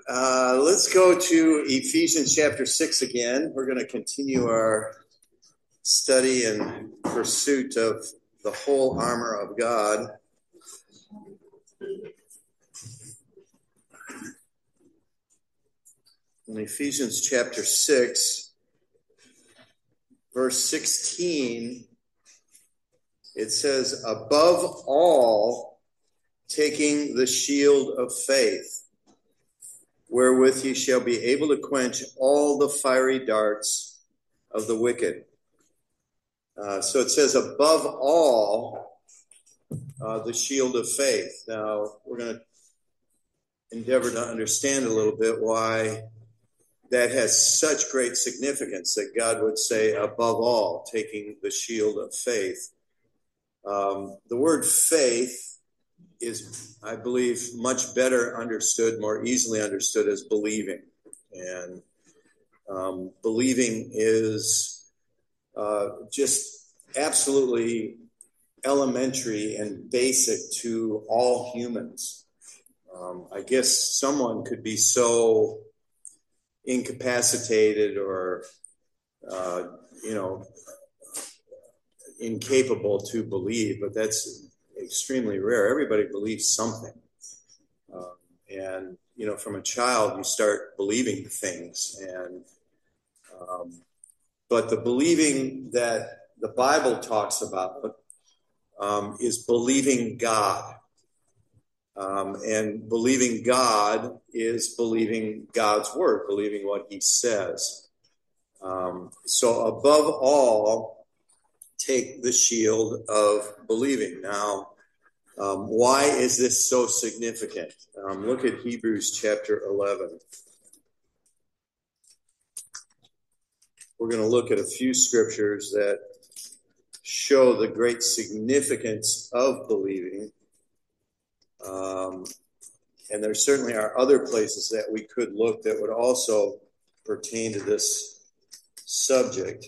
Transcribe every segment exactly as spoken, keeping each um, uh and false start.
Uh, let's go to Ephesians chapter six again. We're going to continue our study and pursuit of the whole armor of God. In Ephesians chapter six, verse sixteen, it says, above all, taking the shield of faith, wherewith ye shall be able to quench all the fiery darts of the wicked. Uh, so it says, above all, uh, the shield of faith. Now, we're going to endeavor to understand a little bit why that has such great significance, that God would say, above all, taking the shield of faith. Um, the word faith is, I believe, much better understood, more easily understood as believing. And um, believing is uh, just absolutely elementary and basic to all humans. Um, I guess someone could be so incapacitated or, uh, you know, incapable to believe, but that's extremely rare. Everybody believes something. Um, and, you know, from a child, you start believing things. And, um, but the believing that the Bible talks about um, is believing God. Um, and believing God is believing God's word, believing what he says. Um, so above all, take the shield of believing. Now, um, why is this so significant? Um, look at Hebrews chapter eleven. We're going to look at a few scriptures that show the great significance of believing. Um, and there certainly are other places that we could look that would also pertain to this subject.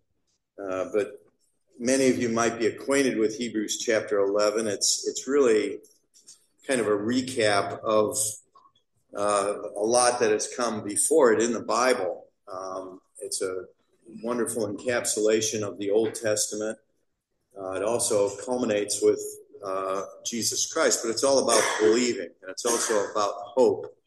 Uh, but many of you might be acquainted with Hebrews chapter eleven. It's it's really kind of a recap of uh, a lot that has come before it in the Bible. Um, it's a wonderful encapsulation of the Old Testament. Uh, it also culminates with uh, Jesus Christ, but it's all about believing, and it's also about hope.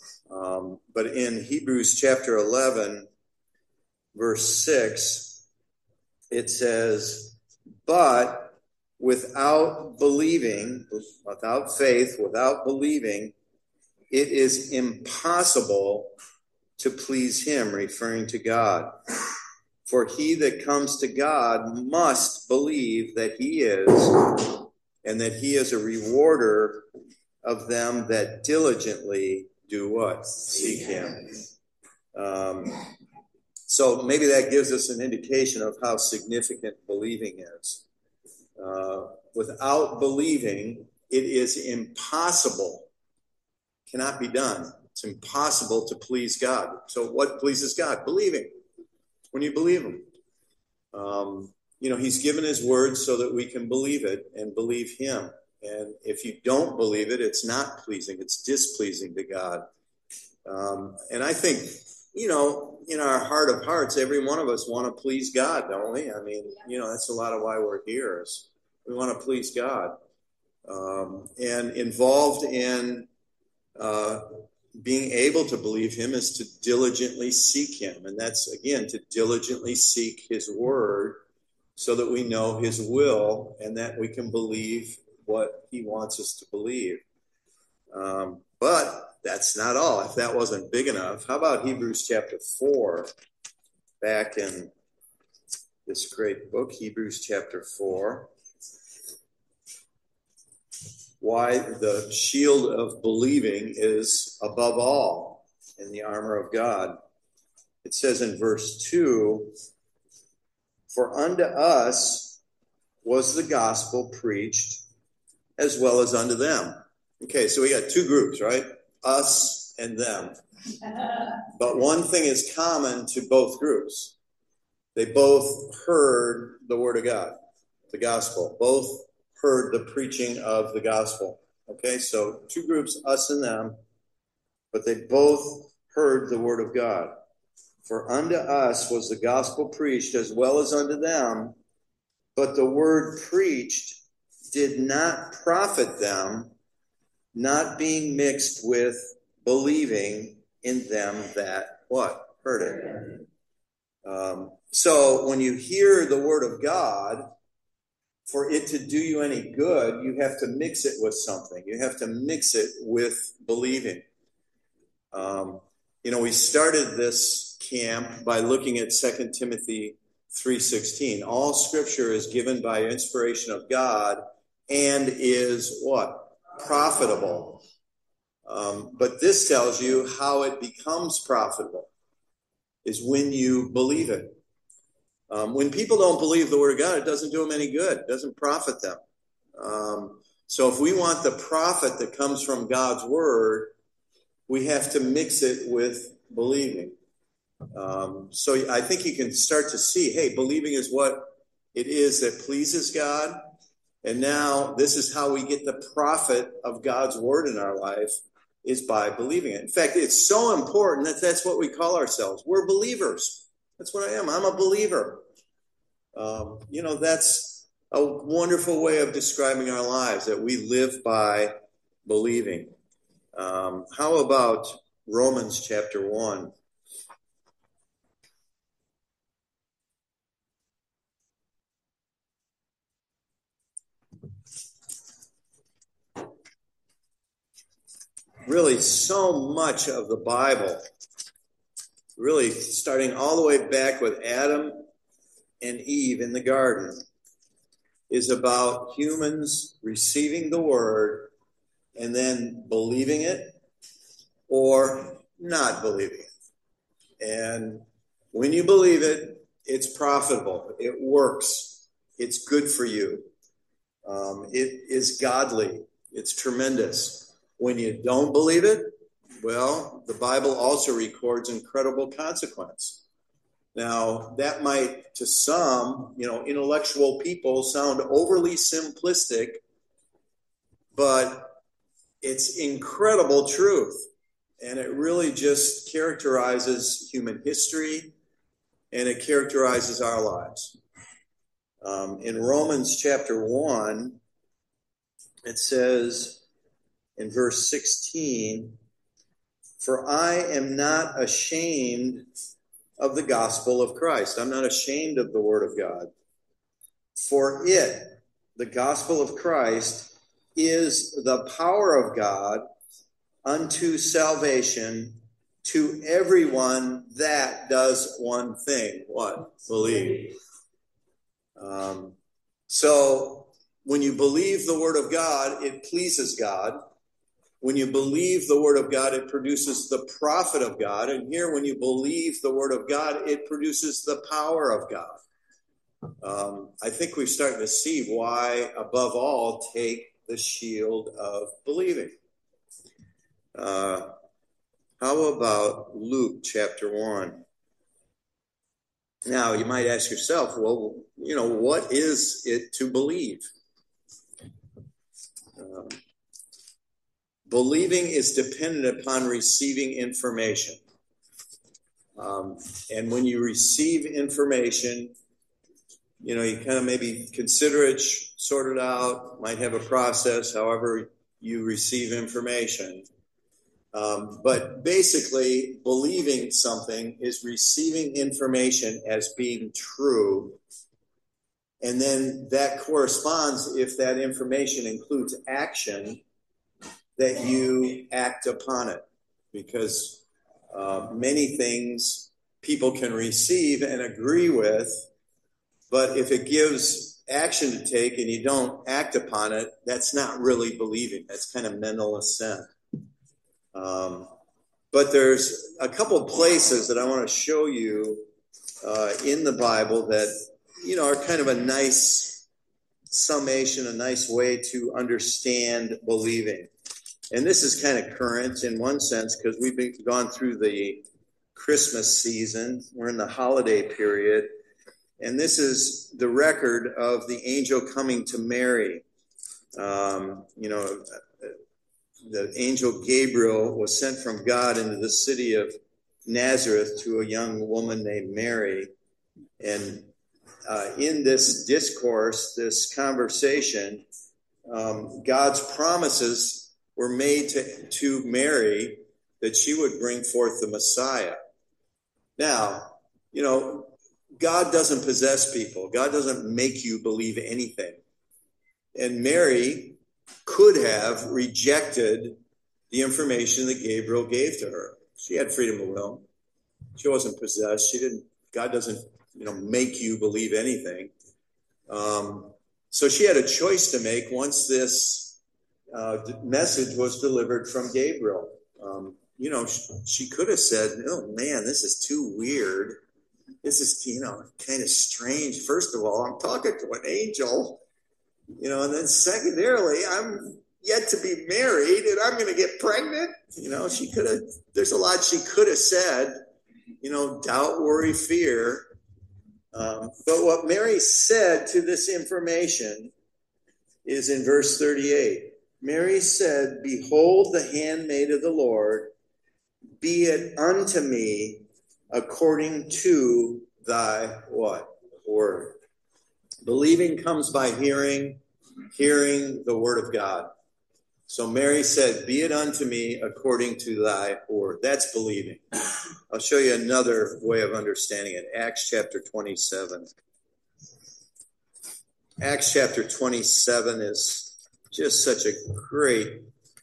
Um, but in Hebrews chapter eleven, verse six, it says, but without believing, without faith, without believing, it is impossible to please him, referring to God. For he that comes to God must believe that he is, and that he is a rewarder of them that diligently do what? Seek him. Um, so maybe that gives us an indication of how significant believing is. Uh, without believing, it is impossible, cannot be done. It's impossible to please God. So what pleases God? Believing. When you believe him. Um, you know, he's given his word so that we can believe it and believe him. And if you don't believe it, it's not pleasing. It's displeasing to God. Um, and I think, you know, in our heart of hearts, every one of us want to please God, don't we? I mean, you know, that's a lot of why we're here. Is we want to please God. Um, and involved in uh, being able to believe him is to diligently seek him. And that's, again, to diligently seek his word so that we know his will and that we can believe what he wants us to believe. Um, but that's not all. If that wasn't big enough, how about Hebrews chapter four, back in this great book, Hebrews chapter four. Why the shield of believing is above all in the armor of God. It says in verse two, for unto us was the gospel preached as well as unto them. Okay, so we got two groups, right? Us and them. But one thing is common to both groups. They both heard the word of God, the gospel. Both heard the preaching of the gospel. Okay, so two groups, us and them. but they both heard the word of God. For unto us was the gospel preached as well as unto them, but the word preached did not profit them, not being mixed with believing in them that, what? Heard it. Um, so when you hear the word of God, for it to do you any good, you have to mix it with something. You have to mix it with believing. Um, you know, we started this camp by looking at Second Timothy three sixteen. All scripture is given by inspiration of God and is what? Profitable. Um, but this tells you how it becomes profitable is when you believe it. Um, when people don't believe the word of God, it doesn't do them any good. It doesn't profit them. Um, so if we want the profit that comes from God's word, we have to mix it with believing. Um, so I think you can start to see, hey, believing is what it is that pleases God. And now this is how we get the profit of God's word in our life, is by believing it. In fact, it's so important that that's what we call ourselves. We're believers. That's what I am. I'm a believer. Um, you know, that's a wonderful way of describing our lives, that we live by believing. Um, how about Romans chapter one? Really, so much of the Bible, really starting all the way back with Adam and Eve in the garden, is about humans receiving the word and then believing it or not believing it. And when you believe it, it's profitable. It works. It's good for you. Um, it is godly. It's tremendous. When you don't believe it, well, the Bible also records incredible consequence. Now, that might, to some, you know, intellectual people sound overly simplistic, but it's incredible truth. And it really just characterizes human history, and it characterizes our lives. Um, in Romans chapter one, it says in verse sixteen, "For I am not ashamed of the gospel of Christ." I'm not ashamed of the word of God. "For it," the gospel of Christ, "is the power of God unto salvation to everyone that does one thing." What? Believe. Um, so when you believe the word of God, it pleases God. When you believe the word of God, it produces the profit of God. And here, when you believe the word of God, it produces the power of God. Um, I think we're starting to see why, above all, take the shield of believing. Uh, how about Luke chapter one? Now, you might ask yourself, well, you know, what is it to believe? Um, believing is dependent upon receiving information. Um, and when you receive information, you know, you kind of maybe consider it, sort it out, might have a process, however you receive information. Um, but basically, believing something is receiving information as being true. And then that corresponds, if that information includes action, that you act upon it. Because uh, many things people can receive and agree with, but if it gives action to take and you don't act upon it, that's not really believing. That's kind of mental assent. Um, but there's a couple of places that I want to show you uh, in the Bible that, you know, are kind of a nice summation, a nice way to understand believing. And this is kind of current in one sense because we've been, gone through the Christmas season. We're in the holiday period. And this is the record of the angel coming to Mary. Um, you know, the angel Gabriel was sent from God into the city of Nazareth to a young woman named Mary. And uh, in this discourse, this conversation, um, God's promises were made to, to Mary that she would bring forth the Messiah. Now, you know, God doesn't possess people. God doesn't make you believe anything. And Mary could have rejected the information that Gabriel gave to her. She had freedom of will. She wasn't possessed. She didn't, God doesn't, you know, make you believe anything. Um, so she had a choice to make once this uh, message was delivered from Gabriel. Um, you know, she, she could have said, oh man, this is too weird. This is, you know, kind of strange. First of all, I'm talking to an angel, you know, and then secondarily, I'm yet to be married and I'm going to get pregnant. You know, she could have, there's a lot she could have said, you know, doubt, worry, fear. Um, but what Mary said to this information is in verse thirty-eight. Mary said, behold the handmaid of the Lord, be it unto me according to thy what? Word. Believing comes by hearing, hearing the word of God. So Mary said, be it unto me according to thy word. That's believing. I'll show you another way of understanding it. Acts chapter twenty-seven. Acts chapter twenty-seven is just such a great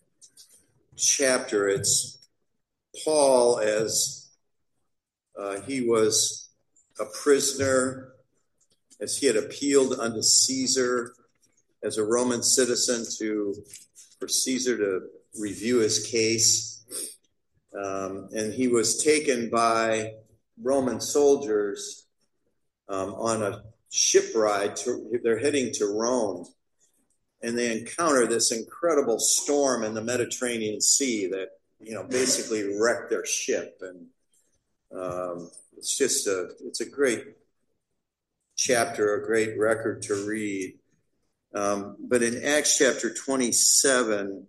chapter. It's Paul as uh, he was a prisoner, as he had appealed unto Caesar as a Roman citizen to for Caesar to review his case. Um, and he was taken by Roman soldiers um, on a ship ride. To, they're heading to Rome. And they encounter this incredible storm in the Mediterranean Sea that, you know, basically wrecked their ship. And um, it's just a, it's a great chapter, a great record to read. Um, but in Acts chapter twenty-seven,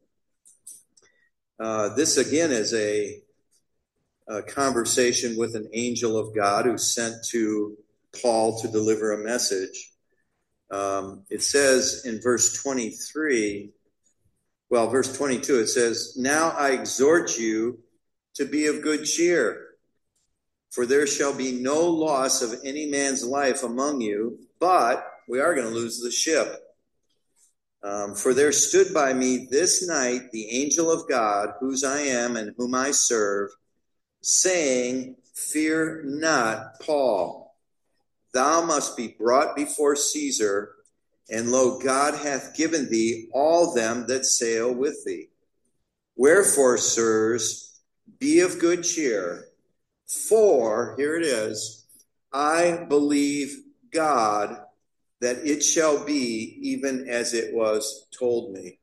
uh, this again is a, a conversation with an angel of God who's sent to Paul to deliver a message. Um, it says in verse twenty-three, well, verse twenty-two, it says, now I exhort you to be of good cheer, for there shall be no loss of any man's life among you, but we are going to lose the ship. Um, for there stood by me this night the angel of God, whose I am and whom I serve, saying, fear not, Paul. Thou must be brought before Caesar, and lo, God hath given thee all them that sail with thee. Wherefore, sirs, be of good cheer, for, here it is, I believe God that it shall be even as it was told me.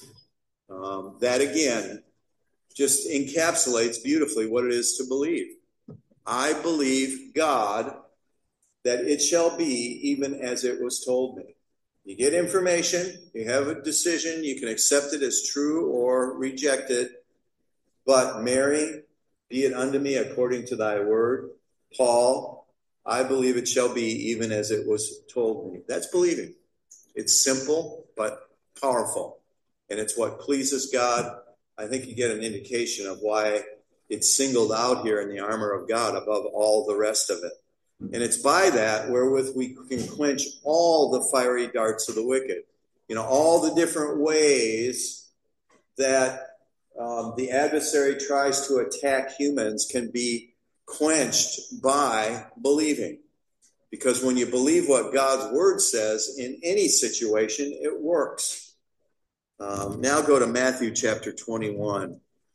Um, that again just encapsulates beautifully what it is to believe. I believe God that it shall be even as it was told me. You get information, you have a decision, you can accept it as true or reject it. But Mary, be it unto me according to thy word. Paul, I believe it shall be even as it was told me. That's believing. It's simple, but powerful. And it's what pleases God. I think you get an indication of why it's singled out here in the armor of God above all the rest of it. And it's by that wherewith we can quench all the fiery darts of the wicked. You know, all the different ways that um, the adversary tries to attack humans can be quenched by believing. Because when you believe what God's word says in any situation, it works. Um, now go to Matthew chapter twenty-one.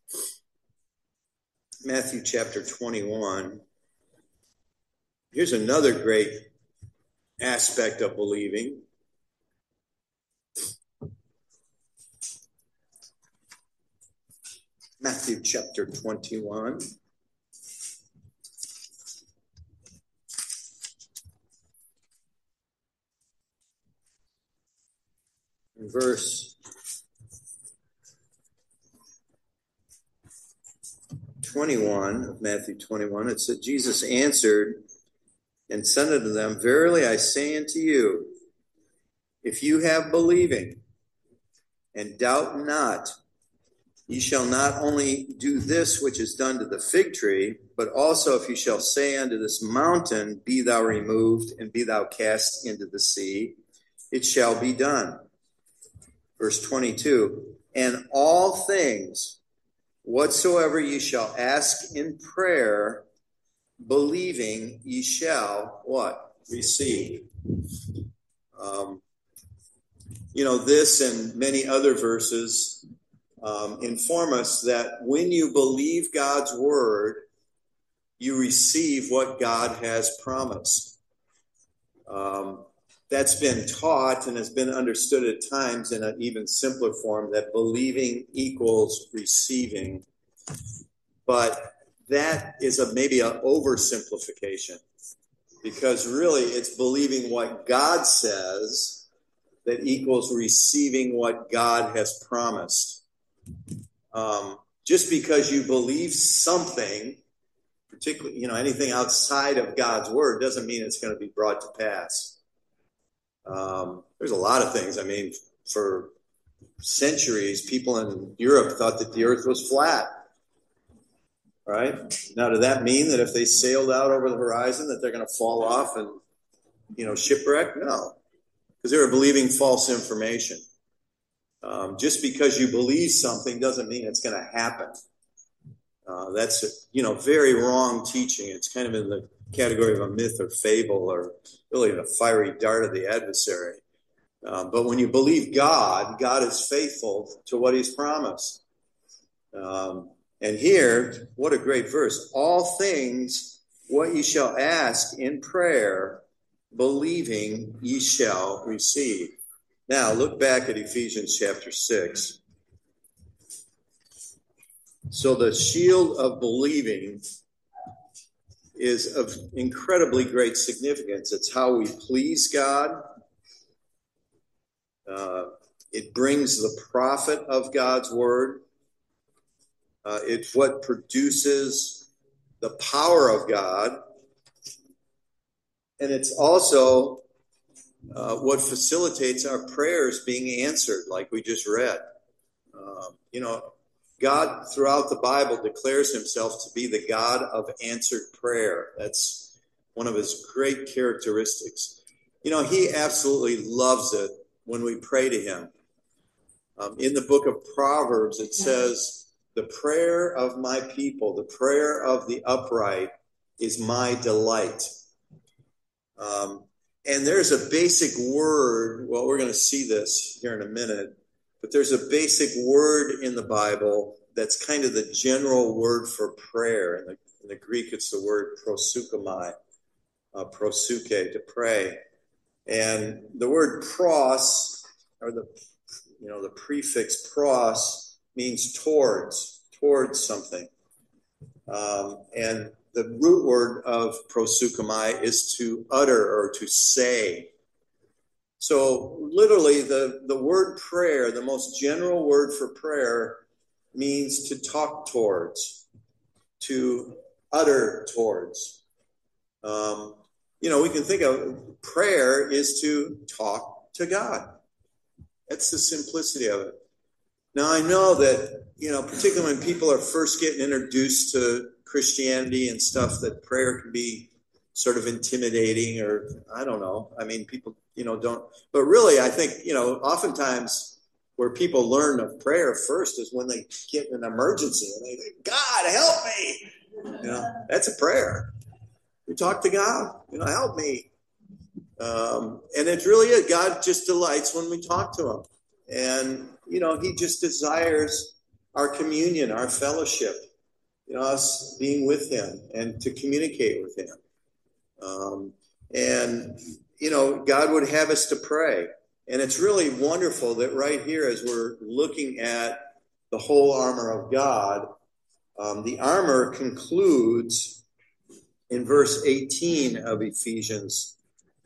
Matthew chapter twenty-one. Here's another great aspect of believing. Matthew chapter twenty-one. Verse twenty-one of Matthew twenty-one, it said, Jesus answered and said unto them, Verily I say unto you, if you have believing and doubt not, ye shall not only do this which is done to the fig tree, but also if you shall say unto this mountain, Be thou removed, and be thou cast into the sea, it shall be done. Verse twenty-two, and all things whatsoever ye shall ask in prayer, believing ye shall, what? Receive. Um, you know, this and many other verses um, inform us that when you believe God's word, you receive what God has promised. Um, that's been taught and has been understood at times in an even simpler form, that believing equals receiving. But that is a maybe an oversimplification, because really it's believing what God says that equals receiving what God has promised. Um, just because you believe something, particularly, you know, anything outside of God's word, doesn't mean it's going to be brought to pass. Um, there's a lot of things. I mean, for centuries, people in Europe thought that the earth was flat. Right? Now, does that mean that if they sailed out over the horizon that they're going to fall off and, you know, shipwreck? No, because they were believing false information. Um, just because you believe something doesn't mean it's going to happen. Uh, that's, you know, very wrong teaching. It's kind of in the category of a myth or fable, or really a fiery dart of the adversary. Um, but when you believe God, God is faithful to what he's promised. Um, and here, what a great verse. All things, what ye shall ask in prayer, believing ye shall receive. Now, look back at Ephesians chapter six. So the shield of believing is of incredibly great significance. It's how we please God. Uh, it brings the profit of God's word. Uh, it's what produces the power of God. And it's also uh, what facilitates our prayers being answered, like we just read. Um, you know, God throughout the Bible declares himself to be the God of answered prayer. That's one of his great characteristics. You know, he absolutely loves it when we pray to him. Um, in the book of Proverbs, it says, the prayer of my people, the prayer of the upright is my delight. Um, and there's a basic word, well, we're going to see this here in a minute, but there's a basic word in the Bible that's kind of the general word for prayer. In the, in the Greek, it's the word proseuchomai, uh, prosuke, to pray. And the word pros, or the, you know, the prefix pros, means towards, towards something. Um, and the root word of proseuchomai is to utter or to say. So literally the, the word prayer, the most general word for prayer, means to talk towards, to utter towards. Um, you know, we can think of prayer is to talk to God. That's the simplicity of it. Now, I know that, you know, particularly when people are first getting introduced to Christianity and stuff, that prayer can be sort of intimidating, or I don't know. I mean, people, you know, don't. But really, I think, you know, oftentimes where people learn of prayer first is when they get an emergency and they think, God, help me. You know, that's a prayer. We talk to God, you know, help me. Um, and it's really it. God just delights when we talk to him. And, you know, he just desires our communion, our fellowship, you know, us being with him and to communicate with him. Um, and, you know, God would have us to pray. And it's really wonderful that right here, as we're looking at the whole armor of God, um, the armor concludes in verse eighteen of Ephesians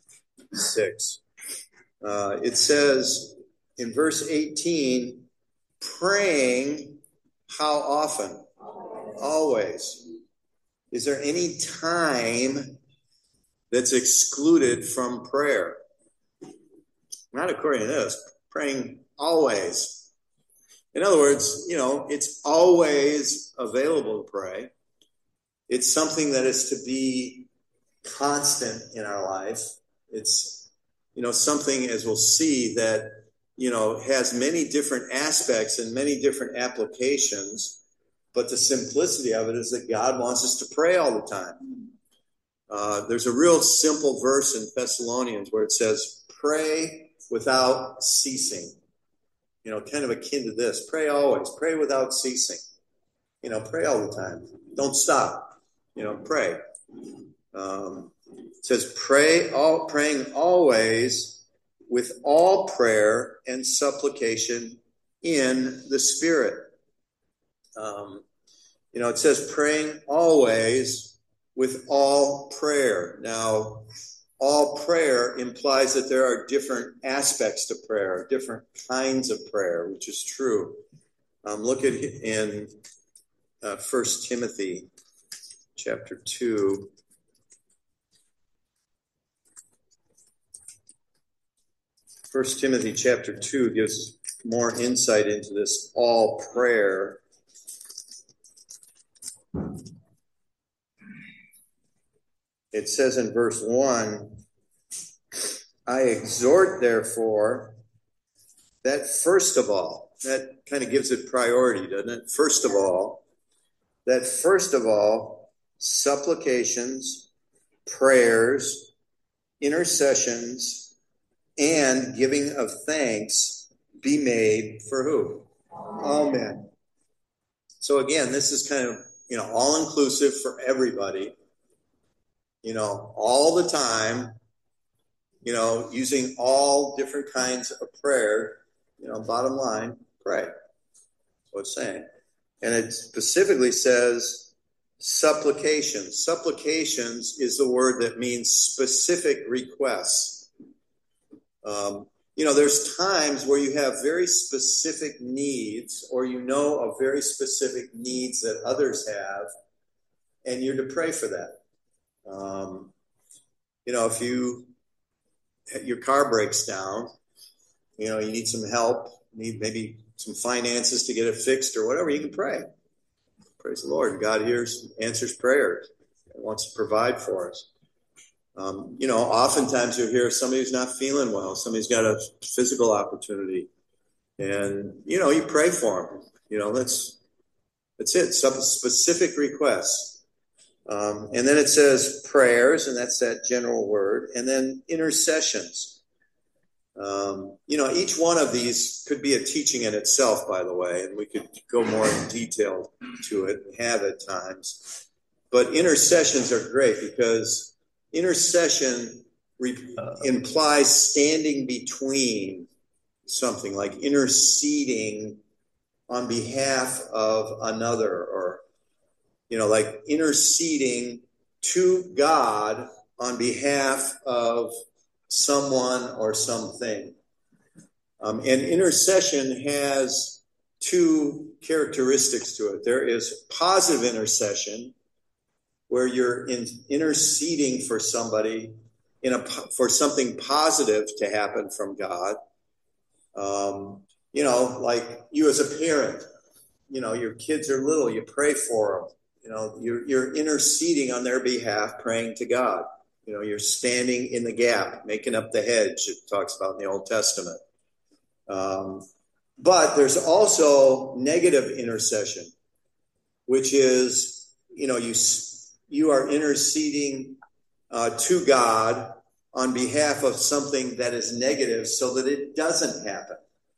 six. Uh, it says in verse eighteen, praying how often? always. Is there any time that's excluded from prayer? Not according to this. Praying always. In other words, you know, it's always available to pray. It's something that is to be constant in our life. It's, you know, something, as we'll see, that, you know, has many different aspects and many different applications. But the simplicity of it is that God wants us to pray all the time. Uh, there's a real simple verse in Thessalonians where it says, pray without ceasing. You know, kind of akin to this. Pray always. Pray without ceasing. You know, pray all the time. Don't stop. You know, pray. Um, it says, pray all, praying always with all prayer and supplication in the Spirit. Um, you know, it says praying always with all prayer. Now, all prayer implies that there are different aspects to prayer, different kinds of prayer, which is true. Um, look at in uh, First Timothy chapter two. First Timothy chapter two gives us more insight into this all prayer. It says in verse one, I exhort, therefore, that first of all, that kind of gives it priority, doesn't it? First of all, that first of all, supplications, prayers, intercessions, and giving of thanks be made for who? All men. So again, this is kind of, you know, all-inclusive for everybody. You know, all the time, you know, using all different kinds of prayer, you know, bottom line, pray. That's what it's saying. And it specifically says supplications. Supplications is the word that means specific requests. Um, you know, there's times where you have very specific needs, or you know of very specific needs that others have, and you're to pray for that. Um, you know, if you your car breaks down, you know, you need some help, need maybe some finances to get it fixed or whatever, you can pray. Praise the Lord. God hears, answers prayers, and wants to provide for us. Um, you know, oftentimes you'll hear somebody who's not feeling well, somebody's got a physical opportunity, and, you know, you pray for them. You know, that's, that's it, some specific requests. Um, and then it says prayers, and that's that general word, and then intercessions. Um, you know, each one of these could be a teaching in itself, by the way, and we could go more in detail to it and have at times. But intercessions are great because intercession re- implies standing between something, like interceding on behalf of another, or, you know, like interceding to God on behalf of someone or something. Um, and intercession has two characteristics to it. There is positive intercession, where you're in, interceding for somebody in a for something positive to happen from God. Um, you know, like you as a parent, you know, your kids are little, you pray for them. You know, you're, you're interceding on their behalf, praying to God. You know, you're standing in the gap, making up the hedge, it talks about in the Old Testament. Um, but there's also negative intercession, which is, you know, you you are interceding uh, to God on behalf of something that is negative so that it doesn't happen.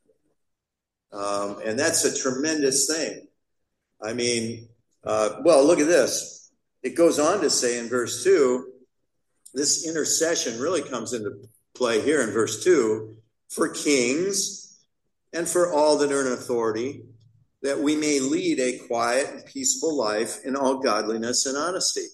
Um, and that's a tremendous thing. I mean, uh, well, look at this. It goes on to say in verse two, this intercession really comes into play here in verse two, for kings and for all that are in authority, that we may lead a quiet and peaceful life in all godliness and honesty.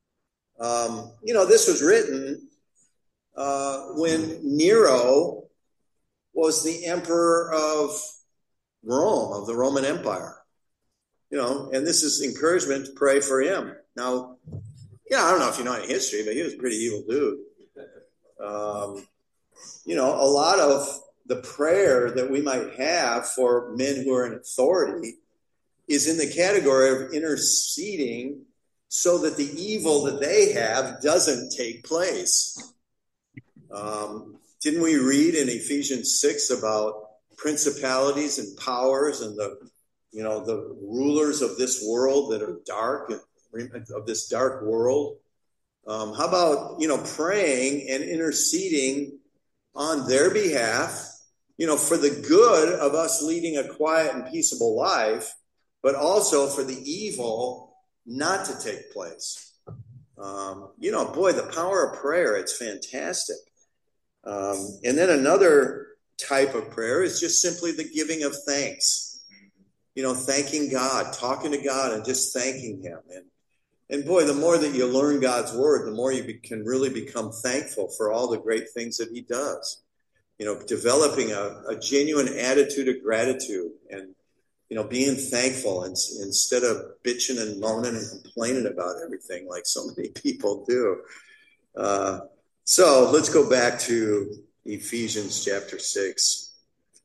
Um, you know, this was written uh, when Nero was the emperor of Rome, of the Roman Empire. you know, and this is encouragement to pray for him. Now, yeah, I don't know if you know any history, but he was a pretty evil dude. Um, you know, a lot of the prayer that we might have for men who are in authority is in the category of interceding so that the evil that they have doesn't take place. Um, didn't we read in Ephesians six about principalities and powers and the, you know, the rulers of this world that are dark, of this dark world? Um, how about, you know, praying and interceding on their behalf, you know, for the good of us leading a quiet and peaceable life, but also for the evil not to take place. Um, you know, boy, the power of prayer, it's fantastic. Um, and then another type of prayer is just simply the giving of thanks. You know, thanking God, talking to God and just thanking him. And, and boy, the more that you learn God's word, the more you be, can really become thankful for all the great things that he does. You know, developing a, a genuine attitude of gratitude and, you know, being thankful and, instead of bitching and moaning and complaining about everything like so many people do. Uh, so let's go back to Ephesians chapter six.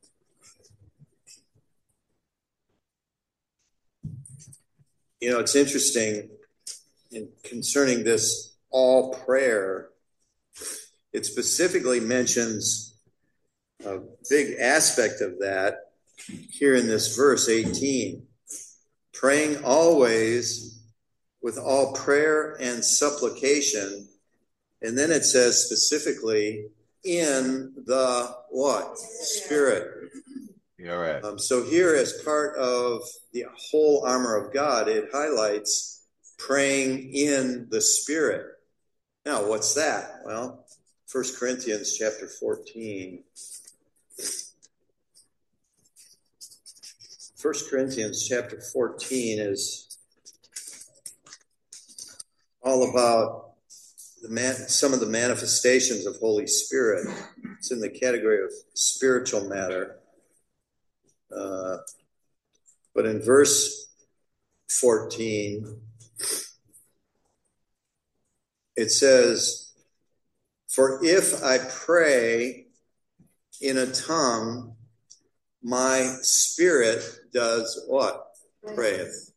You know, it's interesting in concerning this all prayer, it specifically mentions a big aspect of that here in this verse eighteen, praying always with all prayer and supplication. And then it says specifically in the what? Spirit. Yeah, right. Um, so here, as part of the whole armor of God, it highlights praying in the Spirit. Now, what's that? Well, First Corinthians chapter fourteen. First Corinthians chapter fourteen is all about the man, some of the manifestations of Holy Spirit. It's in the category of spiritual matter. Uh, but in verse fourteen, it says, "For if I pray in a tongue, my spirit does what? Prayeth."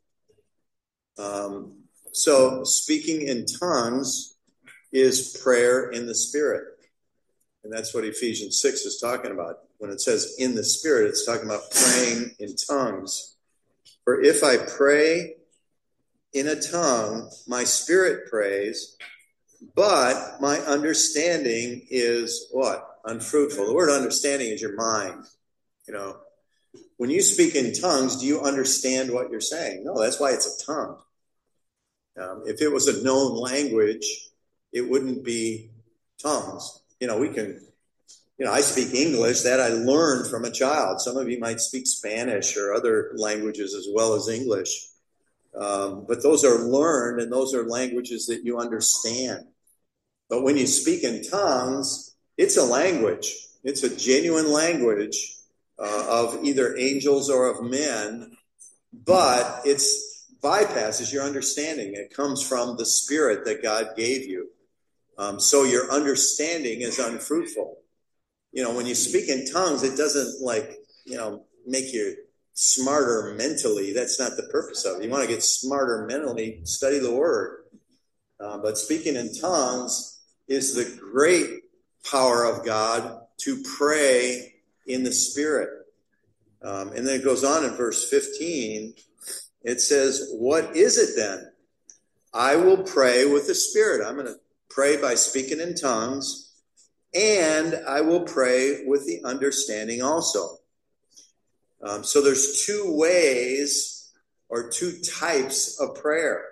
Um, so speaking in tongues is prayer in the Spirit. And that's what Ephesians six is talking about. When it says in the Spirit, it's talking about praying in tongues. For if I pray in a tongue, my spirit prays, but my understanding is what? Unfruitful. The word understanding is your mind. You know, when you speak in tongues, do you understand what you're saying? No, that's why it's a tongue. Um, if it was a known language, it wouldn't be tongues. You know, we can, you know, I speak English that I learned from a child. Some of you might speak Spanish or other languages as well as English. Um, but those are learned and those are languages that you understand. But when you speak in tongues, it's a language. It's a genuine language uh, of either angels or of men, but it's bypasses your understanding. It comes from the Spirit that God gave you. Um, so your understanding is unfruitful. You know, when you speak in tongues, it doesn't like, you know, make you smarter mentally. That's not the purpose of it. You want to get smarter mentally, study the Word. Uh, but speaking in tongues is the great power of God to pray in the Spirit. Um, and then it goes on in verse fifteen. It says, what is it then? I will pray with the Spirit. I'm going to pray by speaking in tongues, and I will pray with the understanding also. Um, so there's two ways or two types of prayer.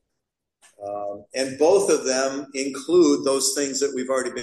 Um, and both of them include those things that we've already been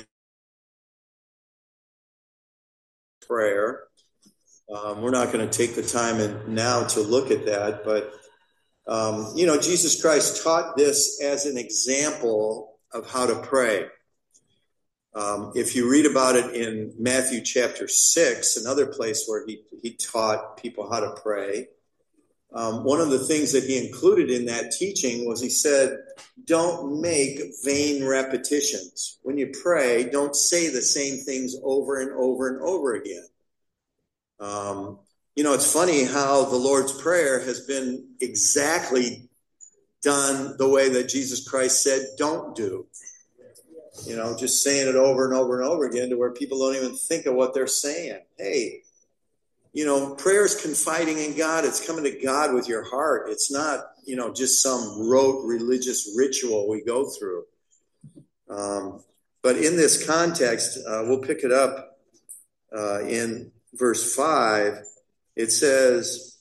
prayer. Um, we're not going to take the time in, now to look at that, but, um, you know, Jesus Christ taught this as an example of how to pray. Um, if you read about it in Matthew chapter six, another place where he, he taught people how to pray, Um, one of the things that he included in that teaching was he said, don't make vain repetitions. When you pray, don't say the same things over and over and over again. Um, you know, it's funny how the Lord's Prayer has been exactly done the way that Jesus Christ said don't do. You know, just saying it over and over and over again to where people don't even think of what they're saying. Hey, you know, prayer is confiding in God. It's coming to God with your heart. It's not, you know, just some rote religious ritual we go through. Um, but in this context, uh, we'll pick it up uh, in verse five. It says,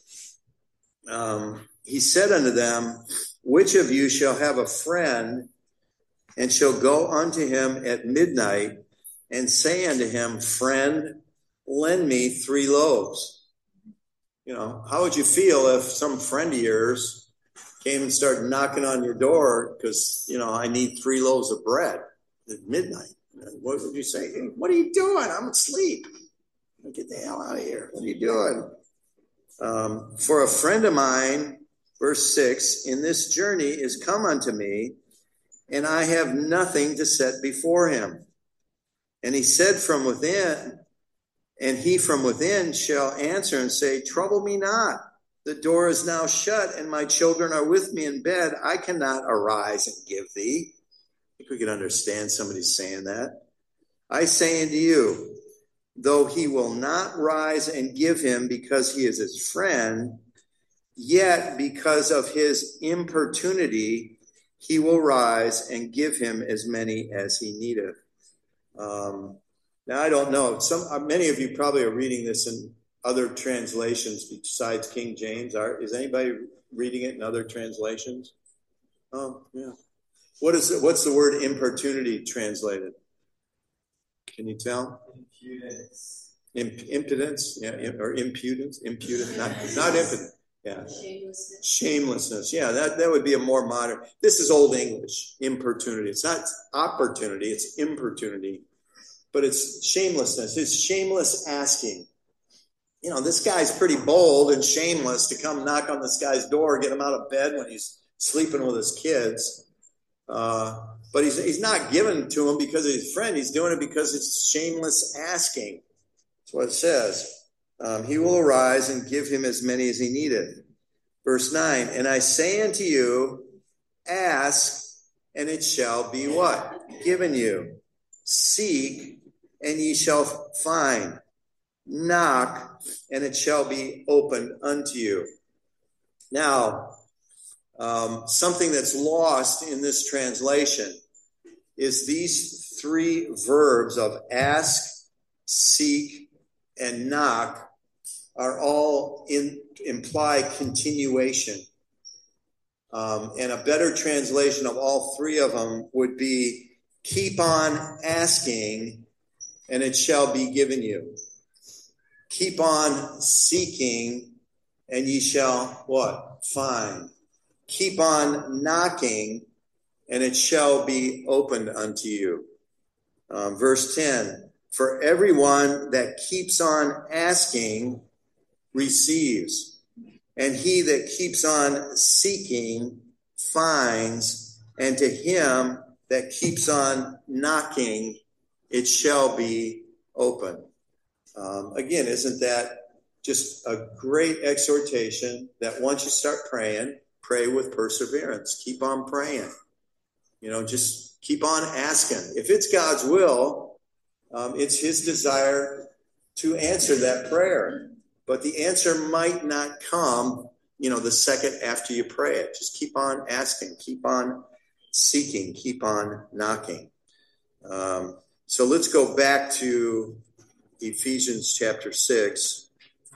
um, he said unto them, which of you shall have a friend and shall go unto him at midnight and say unto him, friend, lend me three loaves. You know, how would you feel if some friend of yours came and started knocking on your door because, you know, I need three loaves of bread at midnight? What would you say? Hey, what are you doing? I'm asleep. Get the hell out of here. What are you doing? Um, for a friend of mine, verse six, in this journey is come unto me, and I have nothing to set before him. And he said from within, and he from within shall answer and say, trouble me not. The door is now shut, and my children are with me in bed. I cannot arise and give thee. I think we can understand somebody saying that. I say unto you, though he will not rise and give him because he is his friend, yet because of his importunity, he will rise and give him as many as he needeth. Um, now, I don't know. Some, many of you probably are reading this in other translations besides King James. Are, is anybody reading it in other translations? Oh, yeah. What is it? What's the word importunity translated? Can you tell? Impudence. Imp, impudence, yeah, or impudence, impudence, not not impudent, yeah. Shamelessness. Shamelessness, yeah. That that would be a more modern. This is Old English. Importunity. It's not opportunity. It's importunity, but it's shamelessness. It's shameless asking. You know, this guy's pretty bold and shameless to come knock on this guy's door, get him out of bed when he's sleeping with his kids. Uh, but he's he's not giving to him because of his friend. He's doing it because it's shameless asking. That's what it says. Um, he will arise and give him as many as he needeth. Verse nine, and I say unto you, ask, and it shall be what? Given you. Seek, and ye shall find. Knock, and it shall be opened unto you. Now, um, something that's lost in this translation is these three verbs of ask, seek, and knock are all in imply continuation. Um, and a better translation of all three of them would be keep on asking, and it shall be given you. Keep on seeking, and ye shall what? Find. Keep on knocking, and it shall be opened unto you. Um, verse ten, for everyone that keeps on asking receives, and he that keeps on seeking finds, and to him that keeps on knocking, it shall be open. Um, again, isn't that just a great exhortation that once you start praying, pray with perseverance. Keep on praying. You know, just keep on asking. If it's God's will, um, it's his desire to answer that prayer. But the answer might not come, you know, the second after you pray it. Just keep on asking. Keep on seeking. Keep on knocking. Um, so let's go back to Ephesians chapter six.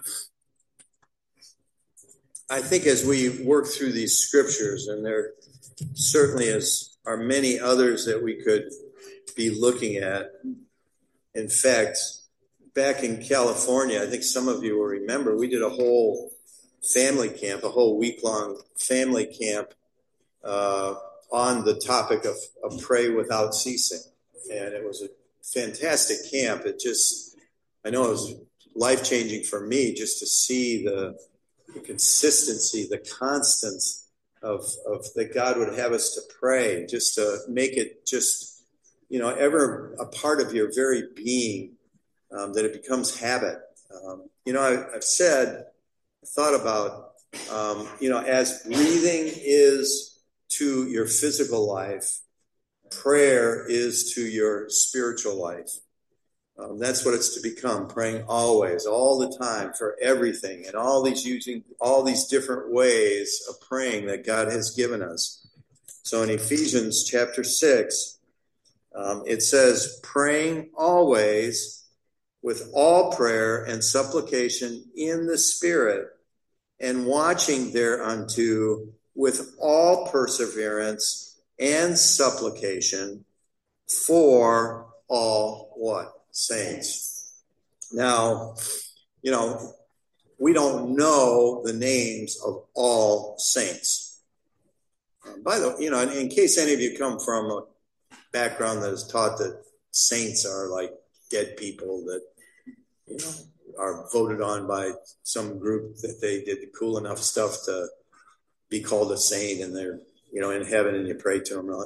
I think as we work through these scriptures, and there certainly is, are many others that we could be looking at. In fact, back in California, I think some of you will remember, we did a whole family camp, a whole week-long family camp uh, on the topic of, of pray without ceasing. And it was a fantastic camp. It just, I know it was life-changing for me just to see the the consistency, the constance of, of that God would have us to pray, just to make it just, you know, ever a part of your very being, um, that it becomes habit. Um, you know, I, I've said, I thought about, um, you know, as breathing is to your physical life, prayer is to your spiritual life. Um, that's what it's to become, praying always, all the time, for everything, and all these using all these different ways of praying that God has given us. So in Ephesians chapter six, um, it says, praying always with all prayer and supplication in the Spirit, and watching thereunto with all perseverance and supplication for all what? Saints. Now, you know, we don't know the names of all saints. Um, by the way, you know, in, in case any of you come from a background that is taught that saints are like dead people that, you know, are voted on by some group that they did cool enough stuff to be called a saint, and they're, you know, in heaven and you pray to them.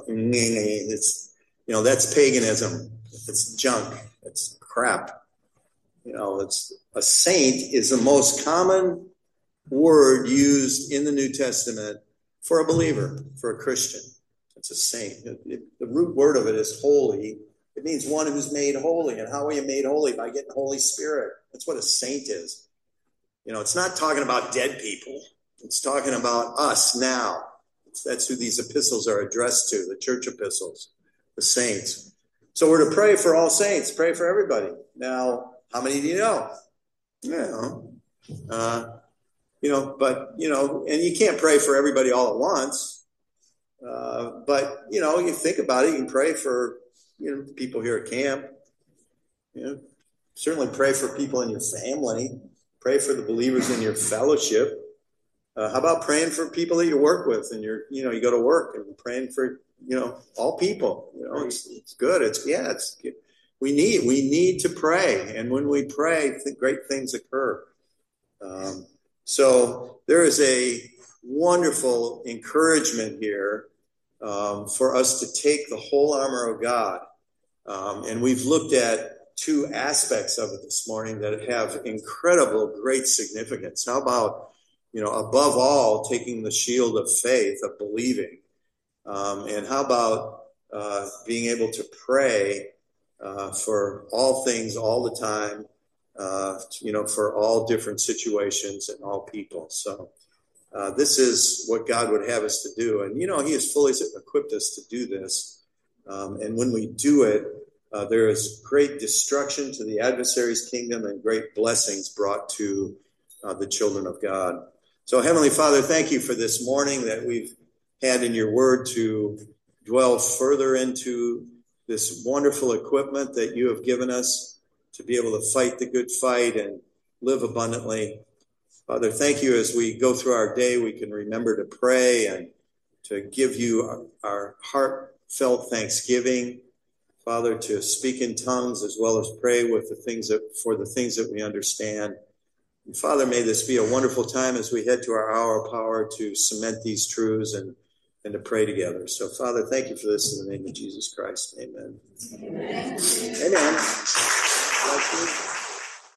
It's, you know, that's paganism. It's junk. It's crap. You know, it's a saint is the most common word used in the New Testament for a believer, for a Christian. It's a saint. It, it, the root word of it is holy. It means one who's made holy. And how are you made holy? By getting the Holy Spirit. That's what a saint is. You know, it's not talking about dead people. It's talking about us now. That's who these epistles are addressed to, the church epistles, the saints. So we're to pray for all saints, pray for everybody. Now, how many do you know? You know, uh, you know, but, you know, and you can't pray for everybody all at once. Uh, but, you know, you think about it, you can pray for, you know, people here at camp. You know, certainly pray for people in your family. Pray for the believers in your fellowship. Uh, how about praying for people that you work with and you're, you know, you go to work and praying for, you know, all people, you know, it's, it's good. It's, yeah, it's good. We need, we need to pray. And when we pray, great things occur. Um, so there is a wonderful encouragement here, um, for us to take the whole armor of God. Um, and we've looked at two aspects of it this morning that have incredible, great significance. How about, you know, above all, taking the shield of faith, of believing. Um, and how about uh, being able to pray uh, for all things all the time, uh, you know, for all different situations and all people. So uh, this is what God would have us to do. And, you know, he has fully equipped us to do this. Um, and when we do it, uh, there is great destruction to the adversary's kingdom and great blessings brought to uh, the children of God. So, Heavenly Father, thank you for this morning that we've had in your word to dwell further into this wonderful equipment that you have given us to be able to fight the good fight and live abundantly. Father, thank you as we go through our day, we can remember to pray and to give you our, our heartfelt thanksgiving. Father, to speak in tongues as well as pray with the things that, for the things that we understand. And Father, may this be a wonderful time as we head to our hour of power to cement these truths and, and to pray together. So, Father, thank you for this in the name of Jesus Christ. Amen. Amen. Amen.